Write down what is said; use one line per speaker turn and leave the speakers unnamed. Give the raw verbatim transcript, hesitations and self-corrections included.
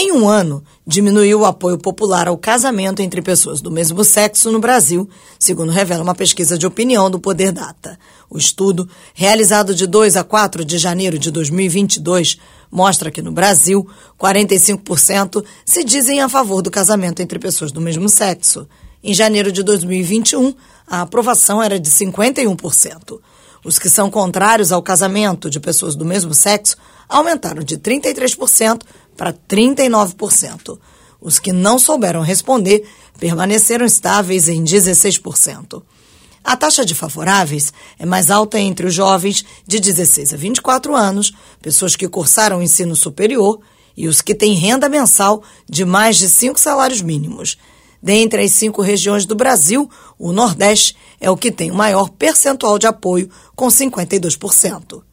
Em um ano, diminuiu o apoio popular ao casamento entre pessoas do mesmo sexo no Brasil, segundo revela uma pesquisa de opinião do Poder Data. O estudo, realizado de dois a quatro de janeiro de dois mil e vinte e dois, mostra que no Brasil, quarenta e cinco por cento se dizem a favor do casamento entre pessoas do mesmo sexo. Em janeiro de dois mil e vinte e um, a aprovação era de cinquenta e um por cento. Os que são contrários ao casamento de pessoas do mesmo sexo aumentaram de trinta e três por cento para trinta e nove por cento. Os que não souberam responder permaneceram estáveis em dezesseis por cento. A taxa de favoráveis é mais alta entre os jovens de dezesseis a vinte e quatro anos, pessoas que cursaram o ensino superior e os que têm renda mensal de mais de cinco salários mínimos. Dentre as cinco regiões do Brasil, o Nordeste é o que tem o maior percentual de apoio, com cinquenta e dois por cento.